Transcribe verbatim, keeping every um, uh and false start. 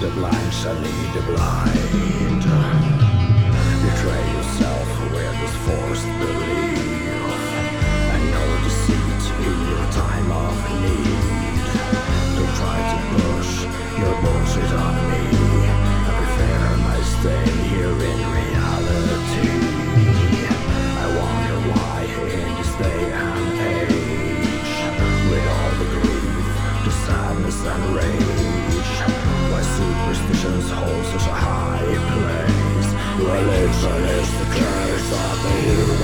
the blind shall lead the blind. Betray yourself with this forced belief, and no deceit in your time of need. Don't try to push your bullshit on me. I prefer my stay here in reality. I wonder why in this day and age, with all the grief, the sadness and rage, why superstitions hold such a high place. Religion is the curse of the